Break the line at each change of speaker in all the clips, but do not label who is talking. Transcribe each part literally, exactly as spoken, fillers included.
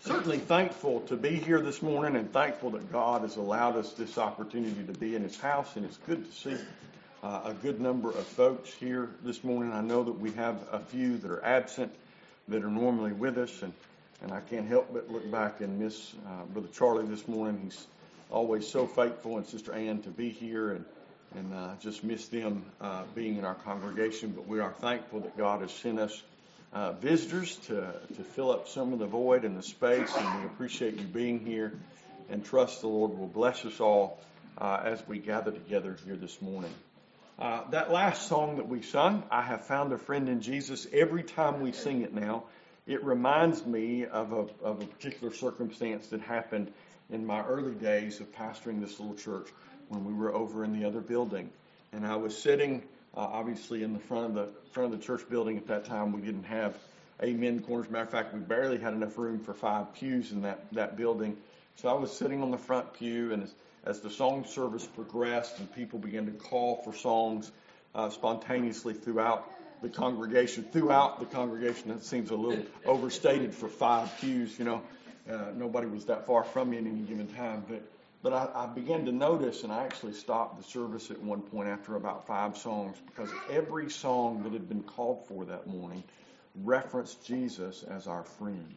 certainly thankful to be here this morning and thankful that God has allowed us this opportunity to be in His house, and it's good to see uh, a good number of folks here this morning. I know that we have a few that are absent that are normally with us, and, and I can't help but look back and miss uh, Brother Charlie this morning. He's always so faithful, and Sister Ann to be here, and and uh, just miss them uh, being in our congregation. But we are thankful that God has sent us Uh, visitors to, to fill up some of the void and the space, and we appreciate you being here and trust the Lord will bless us all uh, as we gather together here this morning. Uh, that last song that we sung, I Have Found a Friend in Jesus, every time we sing it now, it reminds me of a, of a particular circumstance that happened in my early days of pastoring this little church when we were over in the other building. And I was sitting Uh, obviously in the front of the front of the church building. At that time, we didn't have amen corners. Matter of fact, we barely had enough room for five pews in that, that building. So I was sitting on the front pew, and as, as the song service progressed and people began to call for songs uh, spontaneously throughout the congregation, throughout the congregation, that seems a little overstated for five pews. You know, uh, nobody was that far from me at any given time, but. But I, I began to notice, and I actually stopped the service at one point after about five songs, because every song that had been called for that morning referenced Jesus as our friend.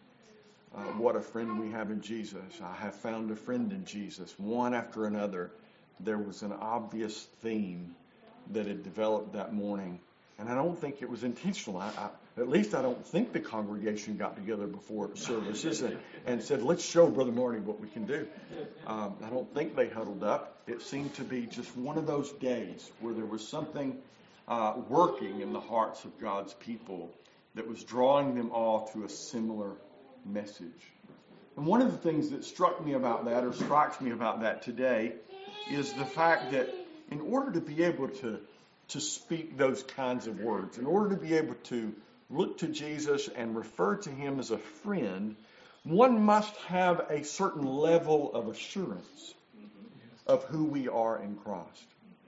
Uh, what a friend we have in Jesus. I have found a friend in Jesus. One after another, there was an obvious theme that had developed that morning. And I don't think it was intentional. I, I, at least I don't think the congregation got together before services and, and said, let's show Brother Marty what we can do. Um, I don't think they huddled up. It seemed to be just one of those days where there was something uh, working in the hearts of God's people that was drawing them all to a similar message. And one of the things that struck me about that, or strikes me about that today, is the fact that in order to be able to to speak those kinds of words, in order to be able to look to Jesus and refer to Him as a friend, one must have a certain level of assurance of who we are in Christ.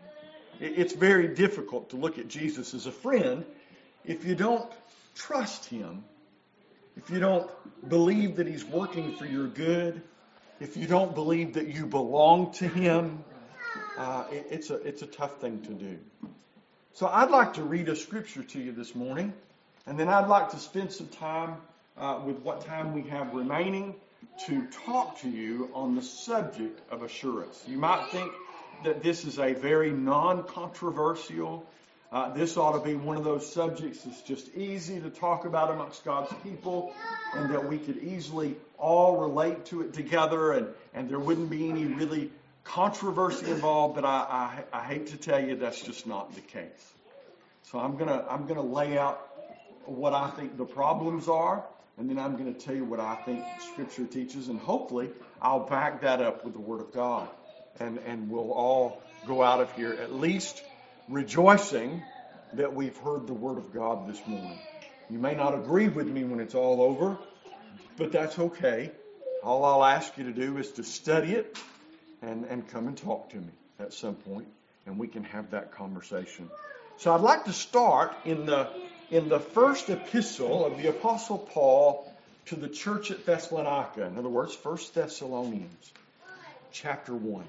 It's very difficult to look at Jesus as a friend if you don't trust Him, if you don't believe that He's working for your good, if you don't believe that you belong to Him. Uh, it, it's a it's a tough thing to do. So I'd like to read a scripture to you this morning, and then I'd like to spend some time uh, with what time we have remaining to talk to you on the subject of assurance. You might think that this is a very non-controversial, uh, this ought to be one of those subjects that's just easy to talk about amongst God's people, and that we could easily all relate to it together, and, and there wouldn't be any really controversy involved, but I, I, I hate to tell you that's just not the case. So I'm gonna I'm gonna lay out what I think the problems are, and then I'm gonna tell you what I think Scripture teaches, and hopefully I'll back that up with the Word of God, and and we'll all go out of here at least rejoicing that we've heard the Word of God this morning. You may not agree with me when it's all over, but that's okay. All I'll ask you to do is to study it. And, and come and talk to me at some point, and we can have that conversation. So I'd like to start in the in the first epistle of the Apostle Paul to the church at Thessalonica. In other words, First Thessalonians, chapter one.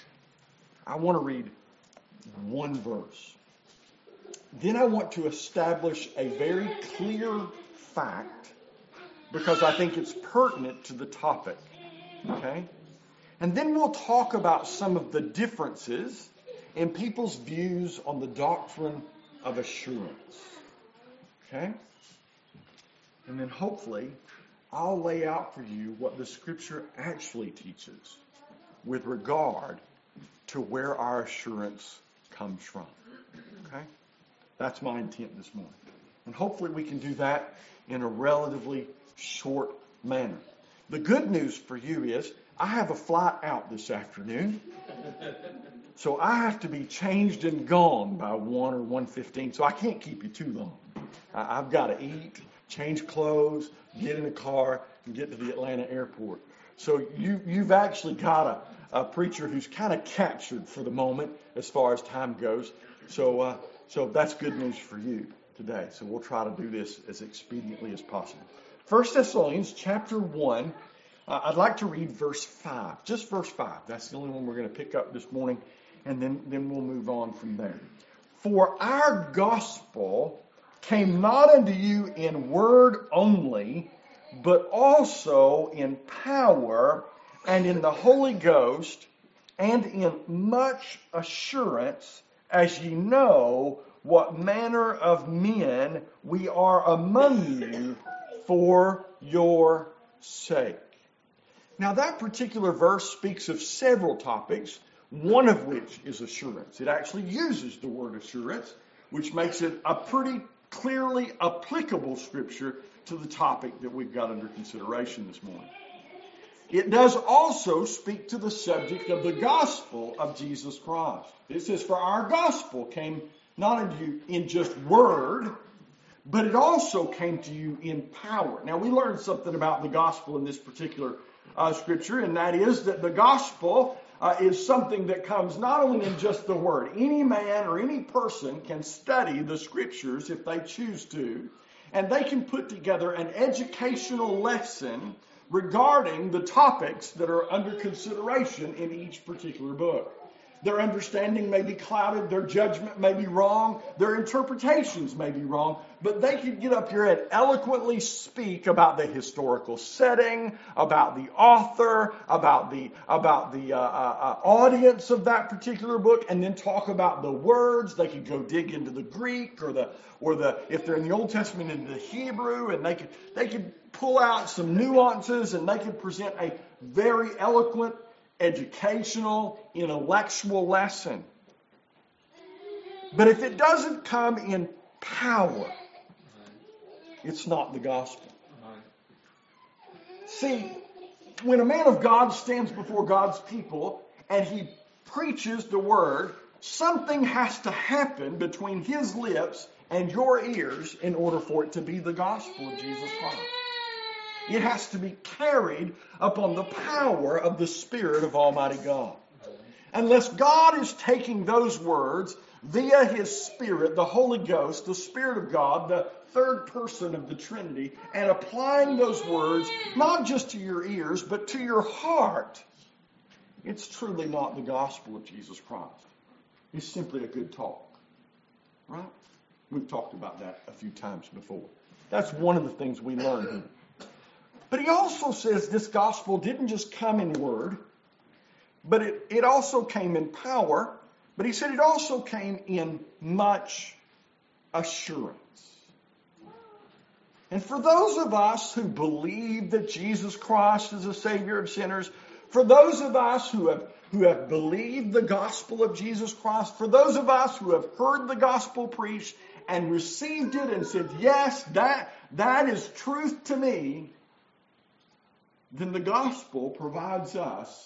I want to read one verse. Then I want to establish a very clear fact, because I think it's pertinent to the topic. Okay? And then we'll talk about some of the differences in people's views on the doctrine of assurance. Okay? And then hopefully I'll lay out for you what the Scripture actually teaches with regard to where our assurance comes from. Okay? That's my intent this morning. And hopefully we can do that in a relatively short manner. The good news for you is I have a flight out this afternoon, so I have to be changed and gone by one or one fifteen, so I can't keep you too long. I've got to eat, change clothes, get in a car, and get to the Atlanta airport. So you, you've actually got a, a preacher who's kind of captured for the moment as far as time goes. So, uh, so that's good news for you today. So we'll try to do this as expediently as possible. First Thessalonians chapter one, uh, I'd like to read verse five, just verse five. That's the only one we're going to pick up this morning, and then, then we'll move on from there. For our gospel came not unto you in word only, but also in power and in the Holy Ghost and in much assurance, as ye know what manner of men we are among you for your sake. Now that particular verse speaks of several topics, one of which is assurance. It actually uses the word assurance, which makes it a pretty clearly applicable scripture to the topic that we've got under consideration this morning. It does also speak to the subject of the gospel of Jesus Christ. It says, for our gospel came not unto you in just word, but it also came to you in power. Now we learned something about the gospel in this particular uh, scripture, and that is that the gospel uh, is something that comes not only in just the word. Any man or any person can study the scriptures if they choose to, and they can put together an educational lesson regarding the topics that are under consideration in each particular book. Their understanding may be clouded, their judgment may be wrong, their interpretations may be wrong, but they could get up here and eloquently speak about the historical setting, about the author, about the about the uh, uh, audience of that particular book, and then talk about the words. They could go dig into the Greek or the or the if they're in the Old Testament into the Hebrew, and they could they could pull out some nuances, and they could present a very eloquent, educational, intellectual lesson. But if it doesn't come in power, it's not the gospel. See, when a man of God stands before God's people and he preaches the word, something has to happen between his lips and your ears in order for it to be the gospel of Jesus Christ. It has to be carried upon the power of the Spirit of Almighty God. Unless God is taking those words via His Spirit, the Holy Ghost, the Spirit of God, the third person of the Trinity, and applying those words not just to your ears, but to your heart, it's truly not the gospel of Jesus Christ. It's simply a good talk. Right? We've talked about that a few times before. That's one of the things we learn here. But he also says this gospel didn't just come in word, but it, it also came in power. But he said it also came in much assurance. And for those of us who believe that Jesus Christ is the Savior of sinners, for those of us who have who have believed the gospel of Jesus Christ, for those of us who have heard the gospel preached and received it and said, yes, that, that is truth to me, then the gospel provides us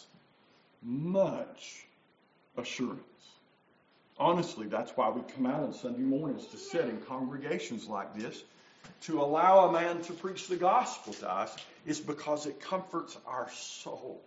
much assurance. Honestly, that's why we come out on Sunday mornings to sit in congregations like this, to allow a man to preach the gospel to us, is because it comforts our soul.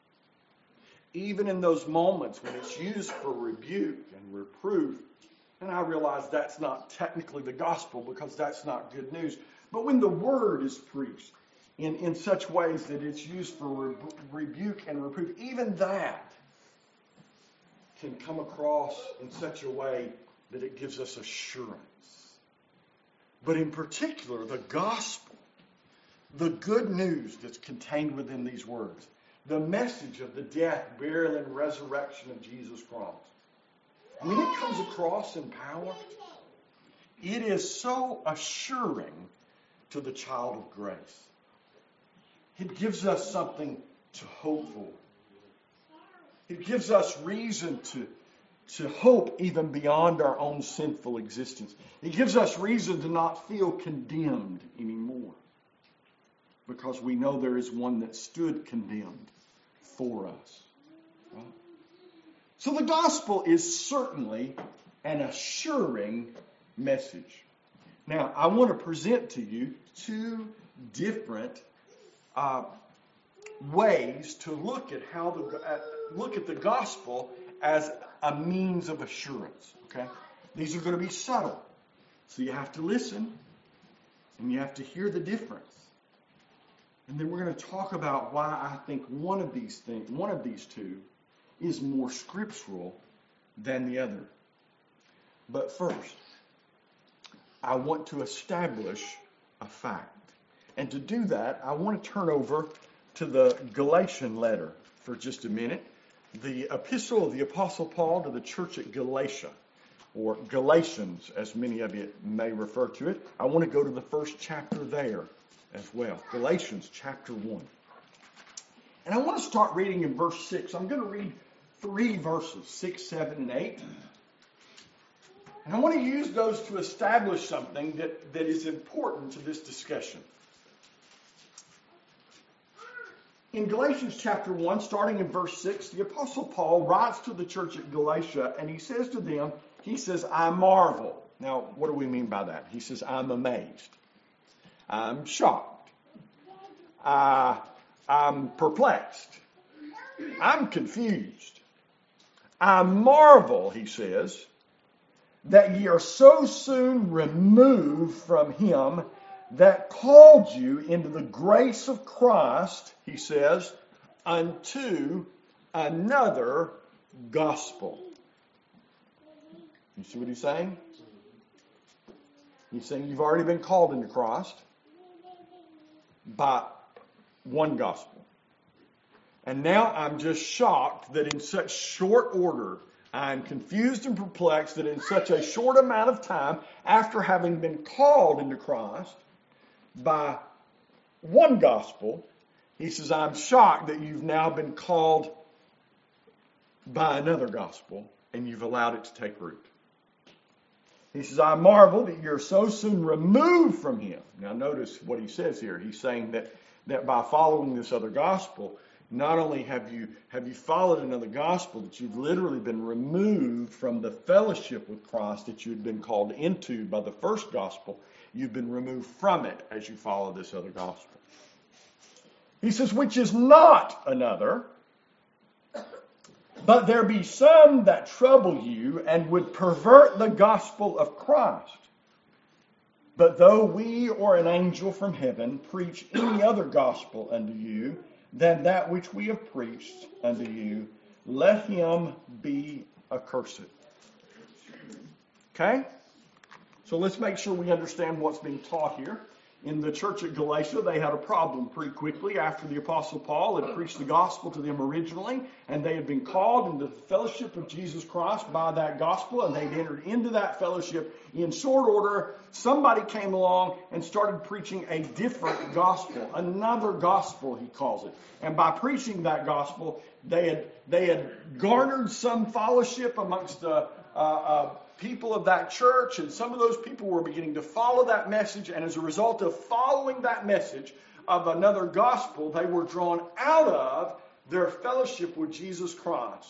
Even in those moments when it's used for rebuke and reproof, and I realize that's not technically the gospel because that's not good news, but when the word is preached, In, in such ways that it's used for re- rebuke and reproof, even that can come across in such a way that it gives us assurance. But in particular, the gospel, the good news that's contained within these words, the message of the death, burial, and resurrection of Jesus Christ, when it comes across in power, it is so assuring to the child of grace. It gives us something to hope for. It gives us reason to, to hope even beyond our own sinful existence. It gives us reason to not feel condemned anymore, because we know there is one that stood condemned for us. Right? So the gospel is certainly an assuring message. Now, I want to present to you two different Uh, ways to look at how the uh, look at the gospel as a means of assurance. Okay, these are going to be subtle, so you have to listen and you have to hear the difference. And then we're going to talk about why I think one of these things, one of these two is more scriptural than the other. But first, I want to establish a fact. And to do that, I want to turn over to the Galatian letter for just a minute. The epistle of the Apostle Paul to the church at Galatia, or Galatians, as many of you may refer to it. I want to go to the first chapter there as well. Galatians chapter one. And I want to start reading in verse six. I'm going to read three verses, six, seven, and eight. And I want to use those to establish something that, that is important to this discussion. In Galatians chapter one, starting in verse six, the Apostle Paul writes to the church at Galatia, and he says to them, he says, I marvel. Now, what do we mean by that? He says, I'm amazed. I'm shocked. I, I'm perplexed. I'm confused. I marvel, he says, that ye are so soon removed from him that called you into the grace of Christ, he says, unto another gospel. You see what he's saying? He's saying you've already been called into Christ by one gospel. And now I'm just shocked that in such short order, I'm confused and perplexed that in such a short amount of time, after having been called into Christ by one gospel, he says, I'm shocked that you've now been called by another gospel and you've allowed it to take root. He says, I marvel that you're so soon removed from him. Now notice what he says here. He's saying that, that by following this other gospel, not only have you have you followed another gospel, that you've literally been removed from the fellowship with Christ that you had been called into by the first gospel. You've been removed from it as you follow this other gospel. He says, which is not another, but there be some that trouble you and would pervert the gospel of Christ. But though we or an angel from heaven preach any other gospel unto you than that which we have preached unto you, let him be accursed. Okay? So let's make sure we understand what's being taught here. In the church at Galatia, they had a problem pretty quickly after the Apostle Paul had preached the gospel to them originally, and they had been called into the fellowship of Jesus Christ by that gospel, and they'd entered into that fellowship in short order. Somebody came along and started preaching a different gospel, another gospel, he calls it. And by preaching that gospel, they had they had garnered some fellowship amongst the uh, uh, people of that church, and some of those people were beginning to follow that message, and as a result of following that message of another gospel, they were drawn out of their fellowship with Jesus Christ.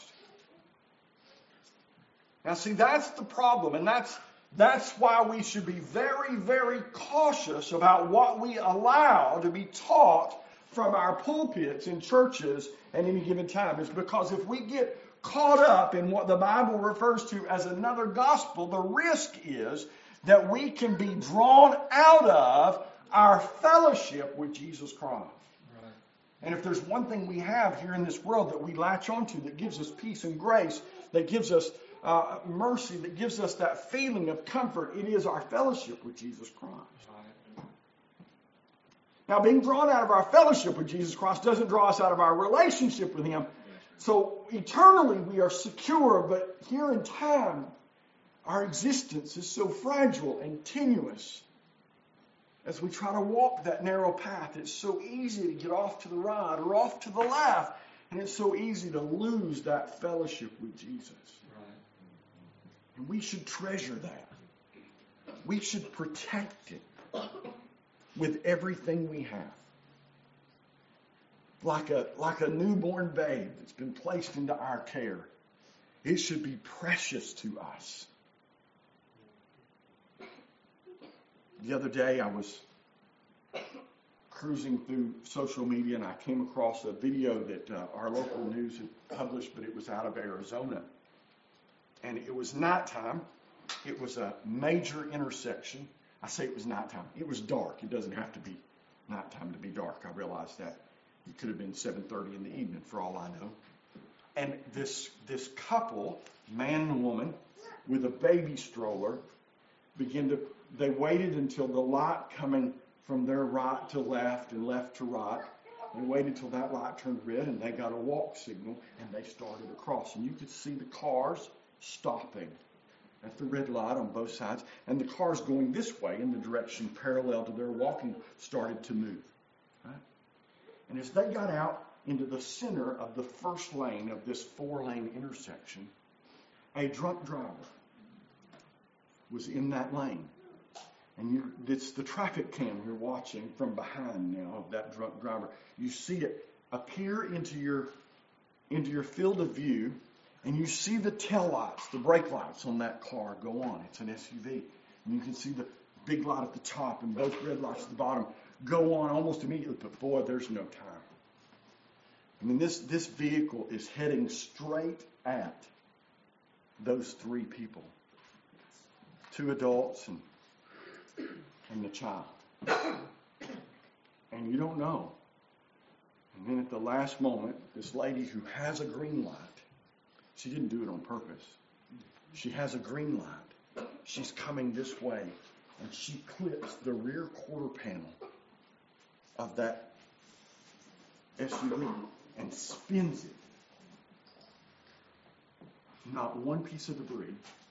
Now see, that's the problem, and that's that's why we should be very, very cautious about what we allow to be taught from our pulpits in churches at any given time. Is because if we get caught up in what the Bible refers to as another gospel, the risk is that we can be drawn out of our fellowship with Jesus Christ. Right. And if there's one thing we have here in this world that we latch onto that gives us peace and grace, that gives us uh, mercy, that gives us that feeling of comfort, it is our fellowship with Jesus Christ. Right. Now, being drawn out of our fellowship with Jesus Christ doesn't draw us out of our relationship with him. So eternally we are secure, but here in time, our existence is so fragile and tenuous. As we try to walk that narrow path, it's so easy to get off to the right or off to the left, and it's so easy to lose that fellowship with Jesus. Right. And we should treasure that. We should protect it with everything we have. Like a, like a newborn babe that's been placed into our care. It should be precious to us. The other day I was cruising through social media and I came across a video that uh, our local news had published, but it was out of Arizona. And it was nighttime. It was a major intersection. I say it was nighttime. It was dark. It doesn't have to be nighttime to be dark. I realize that. It could have been seven thirty in the evening for all I know. And this this couple, man and woman, with a baby stroller, begin to, they waited until the light coming from their right to left and left to right. They waited till that light turned red and they got a walk signal and they started across. And you could see the cars stopping at the red light on both sides. And the cars going this way in the direction parallel to their walking started to move. Right? And as they got out into the center of the first lane of this four-lane intersection, a drunk driver was in that lane. And you, it's the traffic cam you're watching from behind now of that drunk driver. You see it appear into your into your field of view, and you see the tail lights, the brake lights on that car go on. It's an S U V. And you can see the big light at the top and both red lights at the bottom go on almost immediately. But boy, there's no time. I mean, this, this vehicle is heading straight at those three people. Two adults and and the child. And you don't know. And then at the last moment, this lady who has a green light, she didn't do it on purpose. She has a green light. She's coming this way, and she clips the rear quarter panel of that S U V and spins it. Not one piece of debris.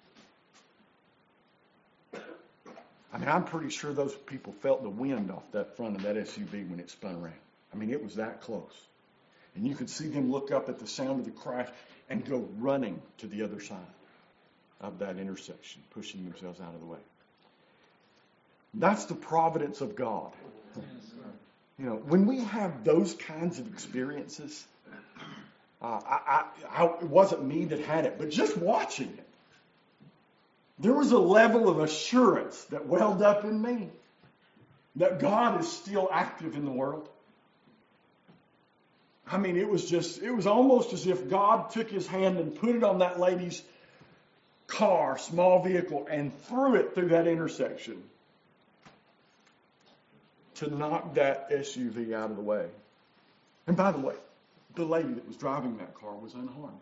I mean, I'm pretty sure those people felt the wind off that front of that S U V when it spun around. I mean, it was that close. And you could see them look up at the sound of the crash and go running to the other side of that intersection, pushing themselves out of the way. That's the providence of God. You know, when we have those kinds of experiences, uh, I, I, I, it wasn't me that had it, but just watching it, there was a level of assurance that welled up in me that God is still active in the world. I mean, it was just, it was almost as if God took his hand and put it on that lady's car, small vehicle, and threw it through that intersection to knock that S U V out of the way. And by the way, the lady that was driving that car was unharmed.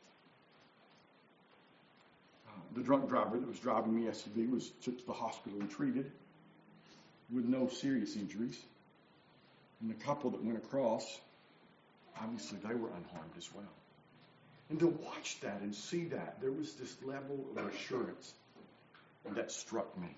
The drunk driver that was driving the S U V was took to the hospital and treated with no serious injuries. And the couple that went across, obviously they were unharmed as well. And to watch that and see that, there was this level of assurance that struck me.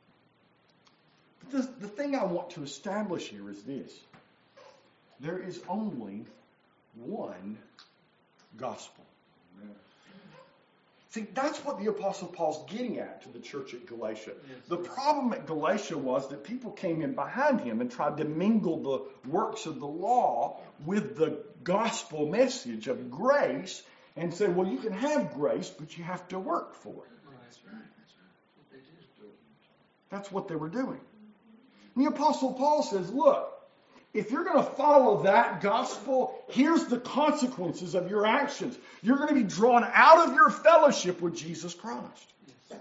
But the, the thing I want to establish here is this. There is only one gospel. Amen. See, that's what the Apostle Paul's getting at to the church at Galatia. Yes. The problem at Galatia was that people came in behind him and tried to mingle the works of the law with the gospel message of grace and said, well, you can have grace, but you have to work for it.
That's right. That's right. What they just do.
That's what they were doing. And the Apostle Paul says, look, if you're going to follow that gospel, here's the consequences of your actions. You're going to be drawn out of your fellowship with Jesus Christ.
Yes,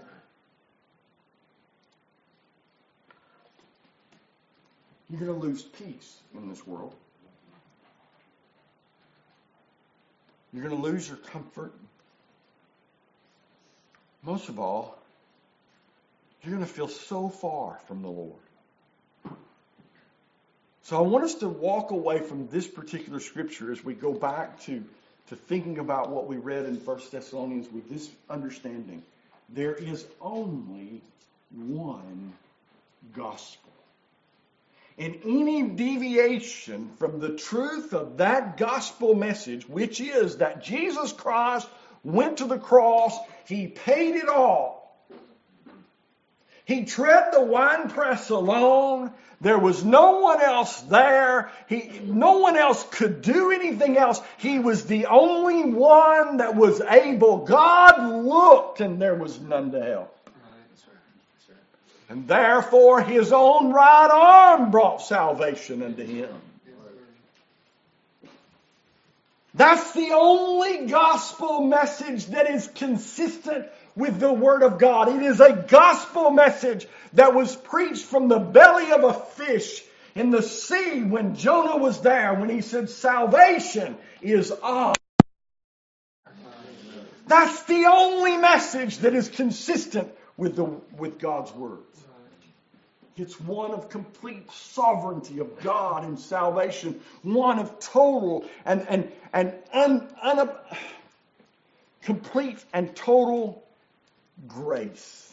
You're going to lose peace in this world. You're going to lose your comfort. Most of all, you're going to feel so far from the Lord. So I want us to walk away from this particular scripture as we go back to, to thinking about what we read in First Thessalonians with this understanding. There is only one gospel. And any deviation from the truth of that gospel message, which is that Jesus Christ went to the cross, he paid it all. He tread the winepress alone. There was no one else there. He, no one else could do anything else. He was the only one that was able. God looked and there was none to help. And therefore his own right arm brought salvation unto him. That's the only gospel message that is consistent with the Word of God. It is a gospel message that was preached from the belly of a fish in the sea when Jonah was there, when he said salvation is of. That's the only message that is consistent with the with God's words. It's one of complete sovereignty of God and salvation, one of total and and and un, un, complete and total grace,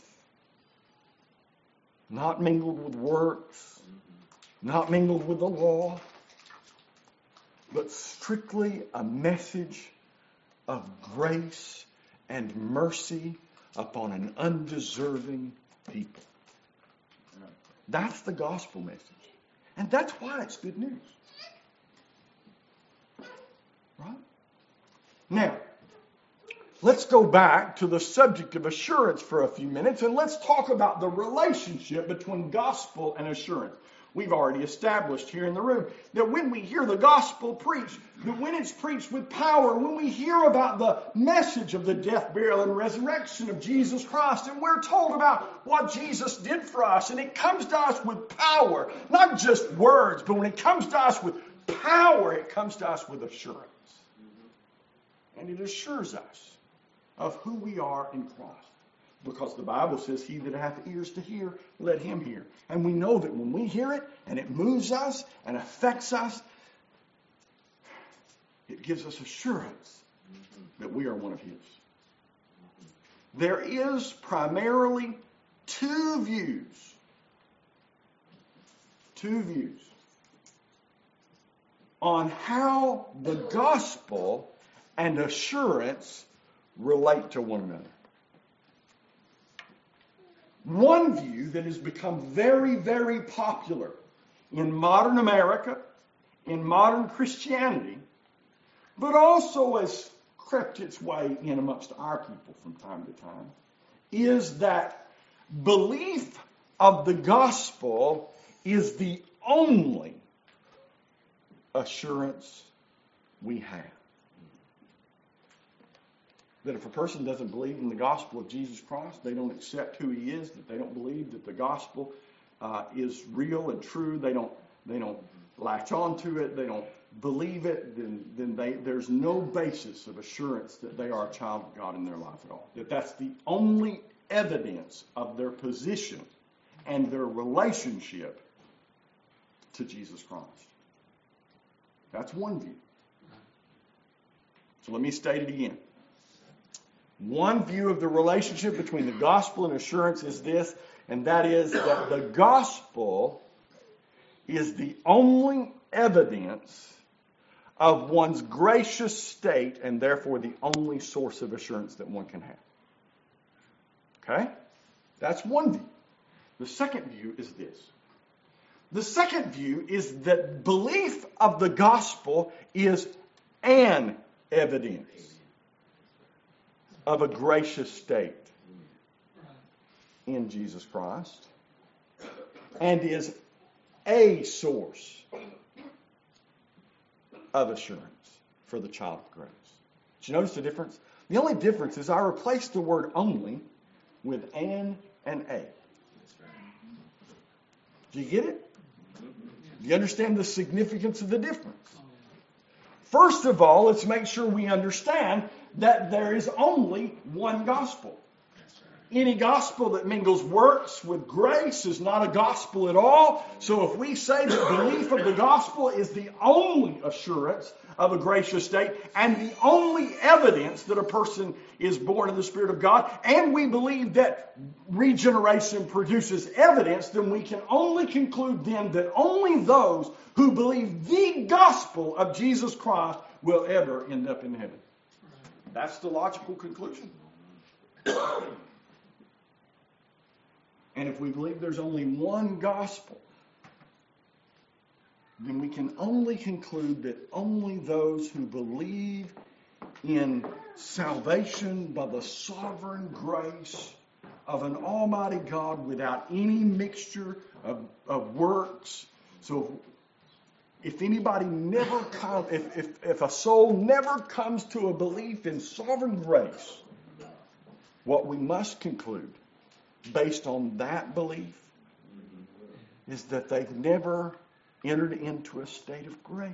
not mingled with works, not mingled with the law, but strictly a message of grace and mercy upon an undeserving people. That's the gospel message. And that's why it's good news. Right? Now, let's go back to the subject of assurance for a few minutes, and let's talk about the relationship between gospel and assurance. We've already established here in the room that when we hear the gospel preached, that when it's preached with power, when we hear about the message of the death, burial, and resurrection of Jesus Christ, and we're told about what Jesus did for us, and it comes to us with power, not just words, but when it comes to us with power, it comes to us with assurance. And it assures us of who we are in Christ. Because the Bible says, he that hath ears to hear, let him hear. And we know that when we hear it, and it moves us, and affects us, it gives us assurance that we are one of his. There is primarily two views. Two views on how the gospel and assurance relate to one another. One view that has become very, very popular in modern America, in modern Christianity, but also has crept its way in amongst our people from time to time, is that belief of the gospel is the only assurance we have. That if a person doesn't believe in the gospel of Jesus Christ, they don't accept who he is, that they don't believe that the gospel uh, is real and true, they don't they don't latch on to it, they don't believe it, then, then they, there's no basis of assurance that they are a child of God in their life at all. That that's the only evidence of their position and their relationship to Jesus Christ. That's one view. So let me state it again. One view of the relationship between the gospel and assurance is this, and that is that the gospel is the only evidence of one's gracious state and therefore the only source of assurance that one can have. Okay? That's one view. The second view is this. The second view is that belief of the gospel is an evidence of a gracious state in Jesus Christ, and is a source of assurance for the child of grace. Did you notice the difference? The only difference is I replaced the word only with an and a. Do you get it? Do you understand the significance of the difference? First of all, let's make sure we understand that there is only one gospel. Any gospel that mingles works with grace is not a gospel at all. So if we say that belief of the gospel is the only assurance of a gracious state and the only evidence that a person is born in the Spirit of God, and we believe that regeneration produces evidence, then we can only conclude then that only those who believe the gospel of Jesus Christ will ever end up in heaven. That's the logical conclusion. And if we believe there's only one gospel, then we can only conclude that only those who believe in salvation by the sovereign grace of an almighty God without any mixture of, of works. So if anybody never comes, if, if, if a soul never comes to a belief in sovereign grace, what we must conclude based on that belief is that they've never entered into a state of grace.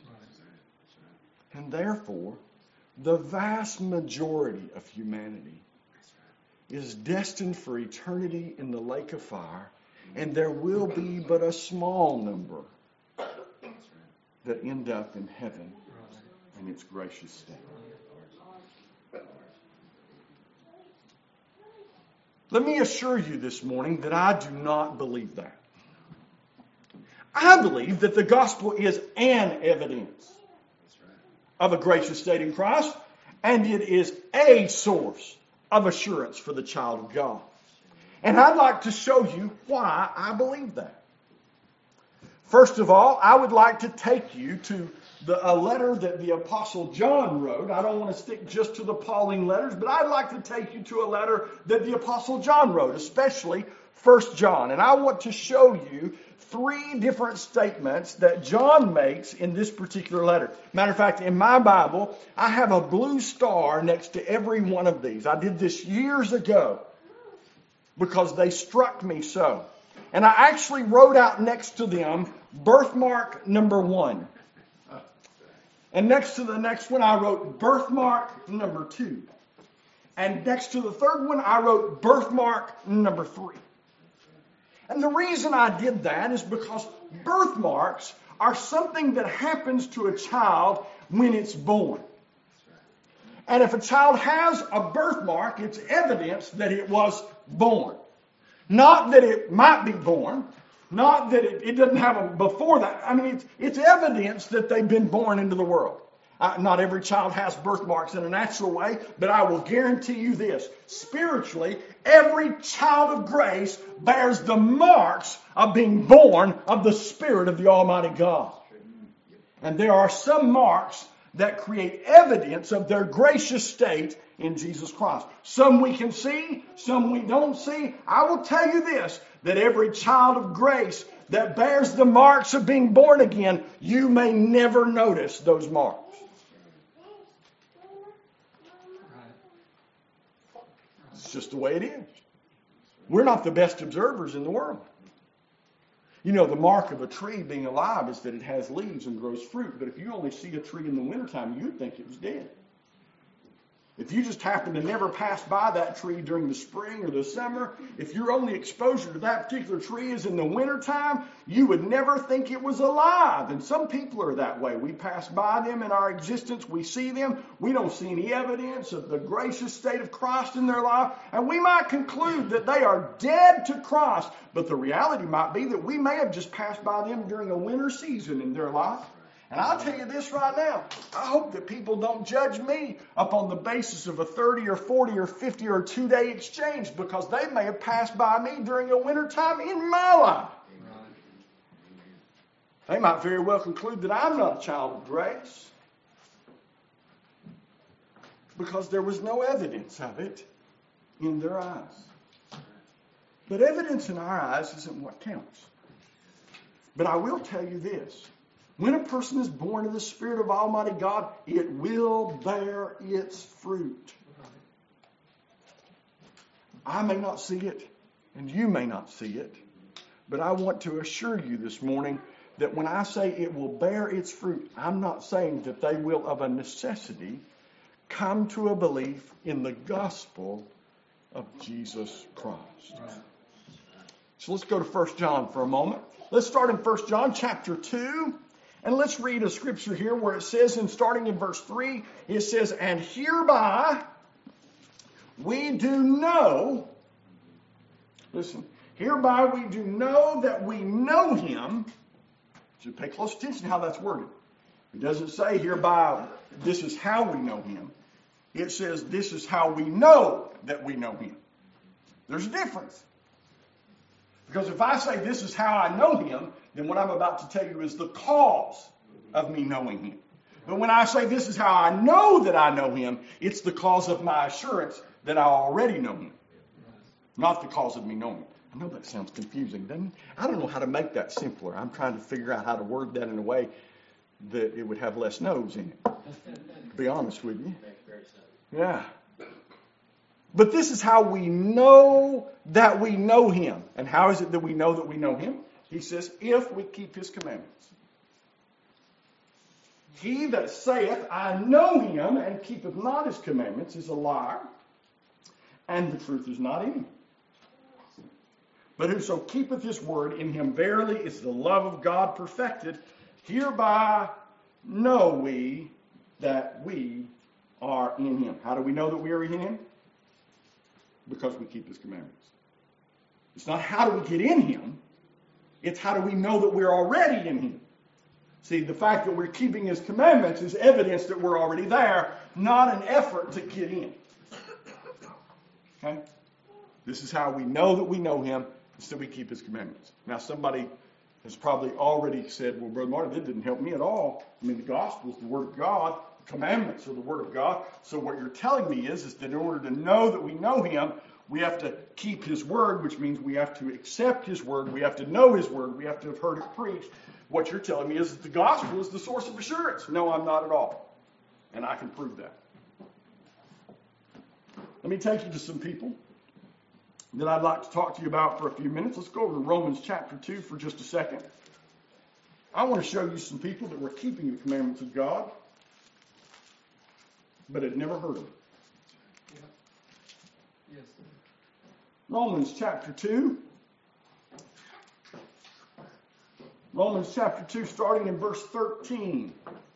And therefore, the vast majority of humanity is destined for eternity in the lake of fire, and there will be but a small number that end up in heaven in its gracious state. Let me assure you this morning that I do not believe that. I believe that the gospel is an evidence of a gracious state in Christ, and it is a source of assurance for the child of God. And I'd like to show you why I believe that. First of all, I would like to take you to the, a letter that the Apostle John wrote. I don't want to stick just to the Pauline letters, but I'd like to take you to a letter that the Apostle John wrote, especially First John. And I want to show you three different statements that John makes in this particular letter. Matter of fact, in my Bible, I have a blue star next to every one of these. I did this years ago because they struck me so. And I actually wrote out next to them birthmark number one. And next to the next one, I wrote birthmark number two. And next to the third one, I wrote birthmark number three. And the reason I did that is because birthmarks are something that happens to a child when it's born. And if a child has a birthmark, it's evidence that it was born. Not that it might be born. Not that it, it doesn't have a before that. I mean, it's, it's evidence that they've been born into the world. Uh, not every child has birthmarks in a natural way, but I will guarantee you this. Spiritually, every child of grace bears the marks of being born of the Spirit of the Almighty God. And there are some marks that create evidence of their gracious state in Jesus Christ. Some we can see, some we don't see. I will tell you this, that every child of grace that bears the marks of being born again, you may never notice those marks. It's just the way it is. We're not the best observers in the world. You know, the mark of a tree being alive is that it has leaves and grows fruit. But if you only see a tree in the wintertime, you'd think it was dead. If you just happen to never pass by that tree during the spring or the summer, if your only exposure to that particular tree is in the wintertime, you would never think it was alive. And some people are that way. We pass by them in our existence. We see them. We don't see any evidence of the gracious state of Christ in their life. And we might conclude that they are dead to Christ. But the reality might be that we may have just passed by them during a winter season in their life. And I'll tell you this right now. I hope that people don't judge me upon the basis of a thirty or forty or fifty or two-day exchange, because they may have passed by me during a winter time in my life. They might very well conclude that I'm not a child of grace because there was no evidence of it in their eyes. But evidence in our eyes isn't what counts. But I will tell you this. When a person is born of the Spirit of Almighty God, it will bear its fruit. I may not see it, and you may not see it, but I want to assure you this morning that when I say it will bear its fruit, I'm not saying that they will of a necessity come to a belief in the gospel of Jesus Christ. So let's go to First John for a moment. Let's start in First John chapter two. And let's read a scripture here where it says, and starting in verse three, it says, and hereby we do know, listen, hereby we do know that we know him. So pay close attention to how that's worded. It doesn't say hereby this is how we know him. It says this is how we know that we know him. There's a difference. Because if I say this is how I know him, then what I'm about to tell you is the cause of me knowing him. But when I say this is how I know that I know him, it's the cause of my assurance that I already know him. Not the cause of me knowing him. I know that sounds confusing, doesn't it? I don't know how to make that simpler. I'm trying to figure out how to word that in a way that it would have less no's in it. To be honest with you. Yeah. But this is how we know that we know him. And how is it that we know that we know him? He says, if we keep his commandments. He that saith, I know him, and keepeth not his commandments, is a liar, and the truth is not in him. But whoso keepeth his word, in him verily is the love of God perfected. Hereby know we that we are in him. How do we know that we are in him? Because we keep his commandments. It's not how do we get in him, it's how do we know that we're already in him. See, the fact that we're keeping his commandments is evidence that we're already there, not an effort to get in. Okay? This is how we know that we know him, is that we keep his commandments. Now, somebody has probably already said, well, Brother Martin, that didn't help me at all. I mean, the gospel is the word of God. The commandments are the word of God. So what you're telling me is, is that in order to know that we know him, we have to keep his word, which means we have to accept his word. We have to know his word. We have to have heard it preached. What you're telling me is that the gospel is the source of assurance. No, I'm not at all. And I can prove that. Let me take you to some people that I'd like to talk to you about for a few minutes. Let's go over to Romans chapter two for just a second. I want to show you some people that were keeping the commandments of God, but had never heard of it.
Yes.
Romans chapter two. Romans chapter two, starting in verse thirteen.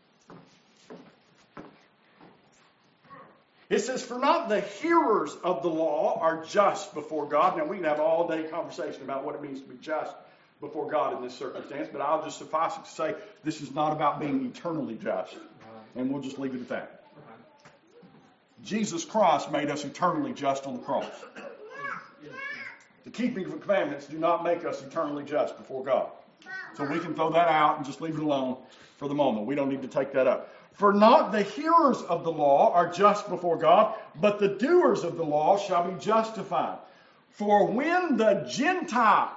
It says, for not the hearers of the law are just before God. Now, we can have an all-day conversation about what it means to be just before God in this circumstance, but I'll just suffice it to say this is not about being eternally just, and we'll just leave it at that. Jesus Christ made us eternally just on the cross. The keeping of the commandments do not make us eternally just before God. So we can throw that out and just leave it alone for the moment. We don't need to take that up. For not the hearers of the law are just before God, but the doers of the law shall be justified. For when the Gentiles,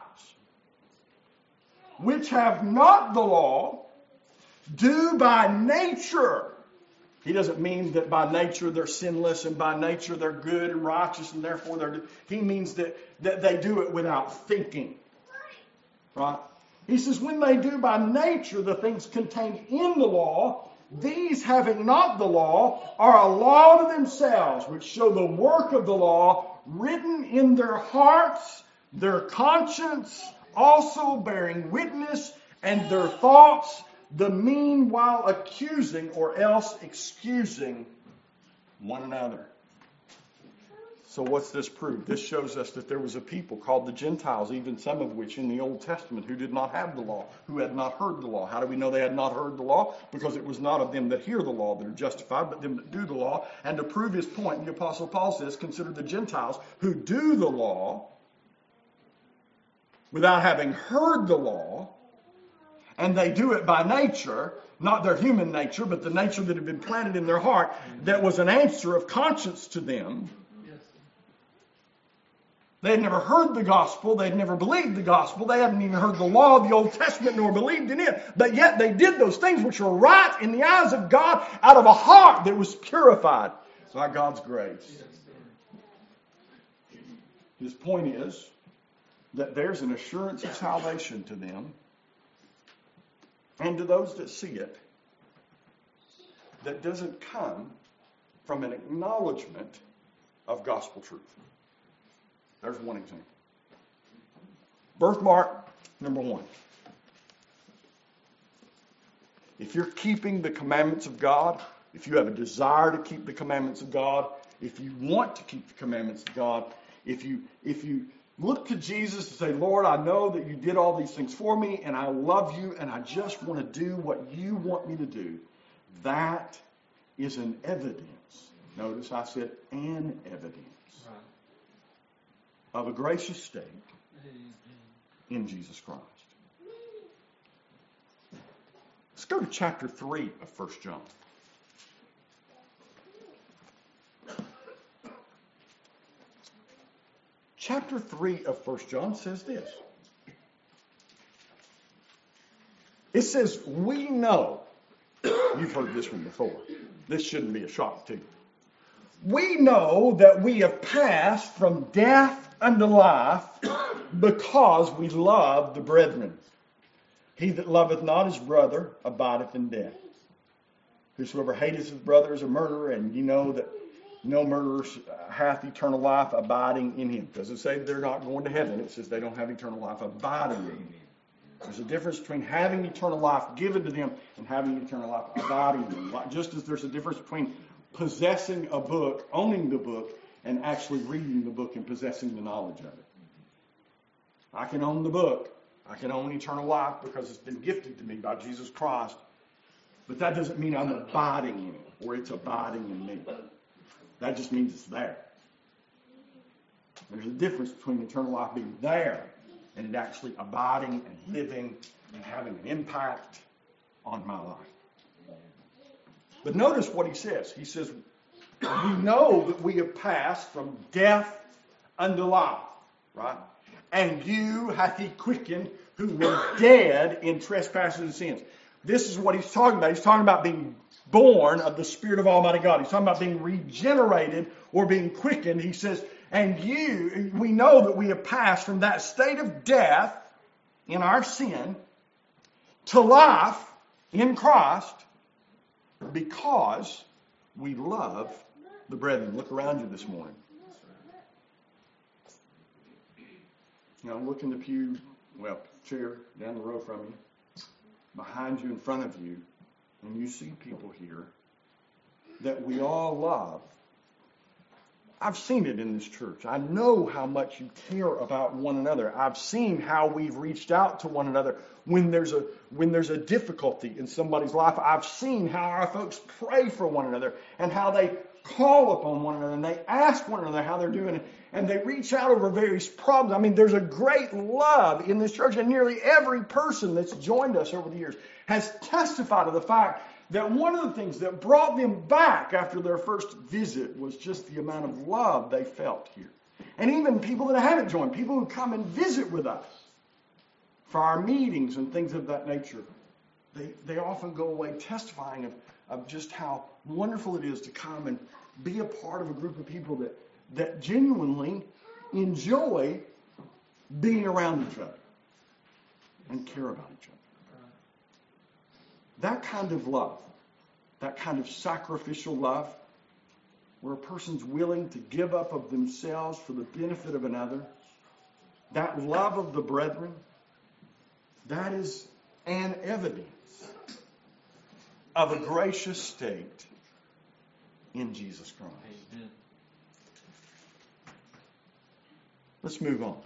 which have not the law, do by nature, he doesn't mean that by nature they're sinless and by nature they're good and righteous and therefore they're, he means that, that they do it without thinking. Right? He says, when they do by nature the things contained in the law, these having not the law are a law to themselves, which show the work of the law written in their hearts, their conscience also bearing witness, and their thoughts, the meanwhile accusing or else excusing one another. So what's this prove? This shows us that there was a people called the Gentiles, even some of which in the Old Testament, who did not have the law, who had not heard the law. How do we know they had not heard the law? Because it was not of them that hear the law that are justified, but them that do the law. And to prove his point, the Apostle Paul says, consider the Gentiles who do the law without having heard the law, and they do it by nature, not their human nature, but the nature that had been planted in their heart, that was an answer of conscience to them. They had never heard the gospel. They had never believed the gospel. They hadn't even heard the law of the Old Testament nor believed in it. But yet they did those things which were right in the eyes of God out of a heart that was purified by God's grace. His point is that there's an assurance of salvation to them and to those that see it that doesn't come from an acknowledgement of gospel truth. There's one example. Birthmark number one. If you're keeping the commandments of God, if you have a desire to keep the commandments of God, if you want to keep the commandments of God, if you if you look to Jesus and say, Lord, I know that you did all these things for me, and I love you, and I just want to do what you want me to do, that is an evidence. Notice I said an evidence. Of a gracious state in Jesus Christ. Let's go to chapter three of First John. Chapter three of First John says this. It says, we know. You've heard this one before. This shouldn't be a shock to you. We know that we have passed from death unto life, because we love the brethren. He that loveth not his brother abideth in death. Whosoever hateth his brother is a murderer, and you know that no murderer hath eternal life abiding in him. It doesn't say they're not going to heaven. It says they don't have eternal life abiding in him. There's a difference between having eternal life given to them and having eternal life abiding in them. Just as there's a difference between possessing a book, owning the book, and actually reading the book and possessing the knowledge of it. I can own the book. I can own eternal life because it's been gifted to me by Jesus Christ. But that doesn't mean I'm abiding in it or it's abiding in me. That just means it's there. There's a difference between eternal life being there and it actually abiding and living and having an impact on my life. But notice what he says. He says, we know that we have passed from death unto life, right? And you hath he quickened who were dead in trespasses and sins. This is what he's talking about. He's talking about being born of the Spirit of Almighty God. He's talking about being regenerated or being quickened. He says, and you, we know that we have passed from that state of death in our sin to life in Christ because we love the brethren. Look around you this morning. Now look in the pew, well, chair down the row from you, behind you, in front of you, and you see people here that we all love. I've seen it in this church. I know how much you care about one another. I've seen how we've reached out to one another when there's a when there's a difficulty in somebody's life. I've seen how our folks pray for one another and how they call upon one another and they ask one another how they're doing and they reach out over various problems. I mean, there's a great love in this church, and nearly every person that's joined us over the years has testified to the fact that one of the things that brought them back after their first visit was just the amount of love they felt here. And even people that haven't joined, people who come and visit with us for our meetings and things of that nature, they, they often go away testifying of, of just how wonderful it is to come and be a part of a group of people that, that genuinely enjoy being around each other and care about each other. That kind of love, that kind of sacrificial love, where a person's willing to give up of themselves for the benefit of another, that love of the brethren, that is an evidence of a gracious state in Jesus Christ. Amen. Let's move on.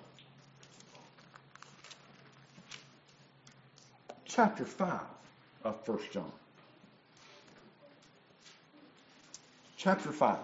Chapter five. Of First John. Chapter five.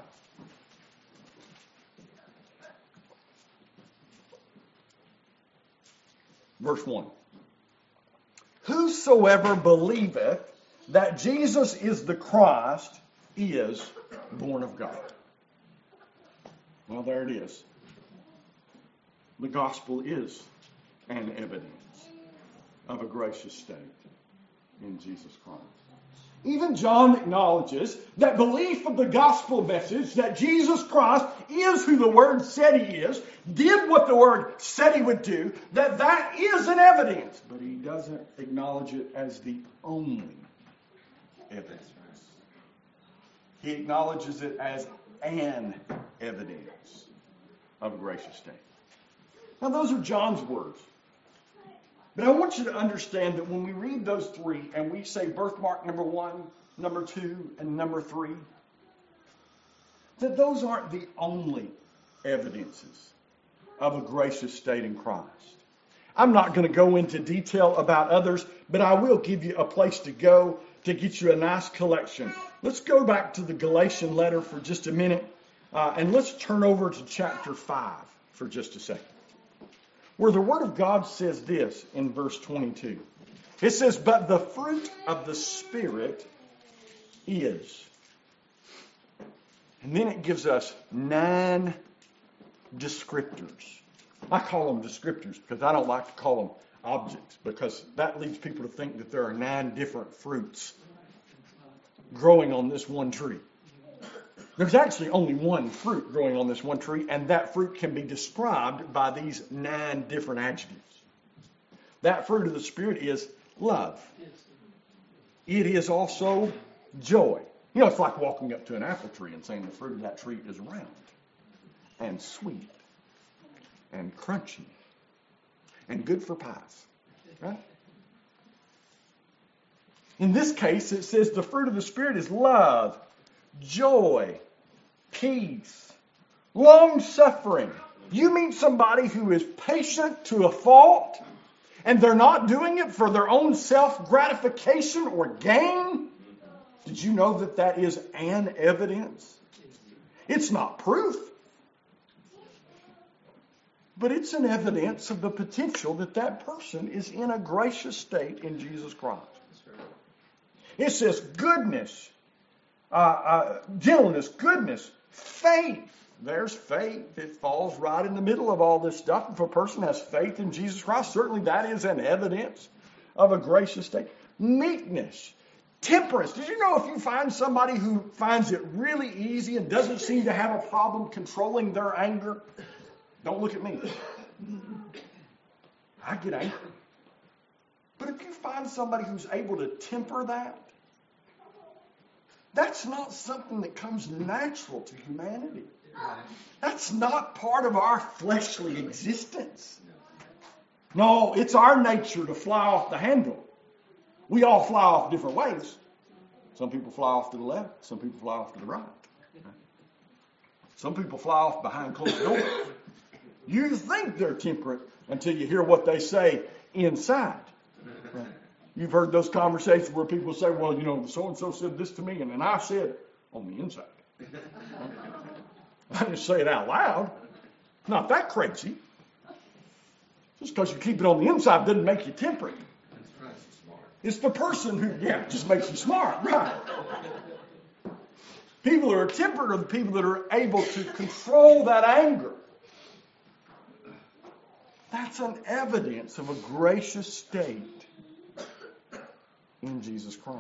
Verse one. Whosoever believeth that Jesus is the Christ is born of God. Well, there it is. The gospel is an evidence of a gracious state in Jesus Christ. Even John acknowledges that belief of the gospel message that Jesus Christ is who the Word said He is, did what the Word said He would do, that that is an evidence. But he doesn't acknowledge it as the only evidence. He acknowledges it as an evidence of a gracious state. Now those are John's words. But I want you to understand that when we read those three and we say birthmark number one, number two, and number three, that those aren't the only evidences of a gracious state in Christ. I'm not going to go into detail about others, but I will give you a place to go to get you a nice collection. Let's go back to the Galatian letter for just a minute, uh, and let's turn over to chapter five for just a second, where the Word of God says this in verse twenty-two. It says, but the fruit of the Spirit is. And then it gives us nine descriptors. I call them descriptors because I don't like to call them objects, because that leads people to think that there are nine different fruits growing on this one tree. There's actually only one fruit growing on this one tree, and that fruit can be described by these nine different adjectives. That fruit of the Spirit is love. It is also joy. You know, it's like walking up to an apple tree and saying the fruit of that tree is round and sweet and crunchy and good for pies. Right? In this case, it says the fruit of the Spirit is love, joy, peace, long-suffering. You meet somebody who is patient to a fault, and they're not doing it for their own self-gratification or gain. Did you know that that is an evidence? It's not proof, but it's an evidence of the potential that that person is in a gracious state in Jesus Christ. It says goodness, uh, uh, gentleness, goodness, faith. There's faith. It falls right in the middle of all this stuff. If a person has faith in Jesus Christ, certainly that is an evidence of a gracious state. Meekness, temperance. Did you know if you find somebody who finds it really easy and doesn't seem to have a problem controlling their anger, don't look at me. I get angry. But if you find somebody who's able to temper that, that's not something that comes natural to humanity. That's not part of our fleshly existence. No, it's our nature to fly off the handle. We all fly off different ways. Some people fly off to the left. Some people fly off to the right. Some people fly off behind closed doors. You think they're temperate until you hear what they say inside. Right? You've heard those conversations where people say, well, you know, so-and-so said this to me, and then I said on the inside. I didn't say it out loud. Not that crazy. Just because you keep it on the inside doesn't make you temperate. It's the person who, yeah, just makes you smart, right? People who are temperate are the people that are able to control that anger. That's an evidence of a gracious state in Jesus Christ.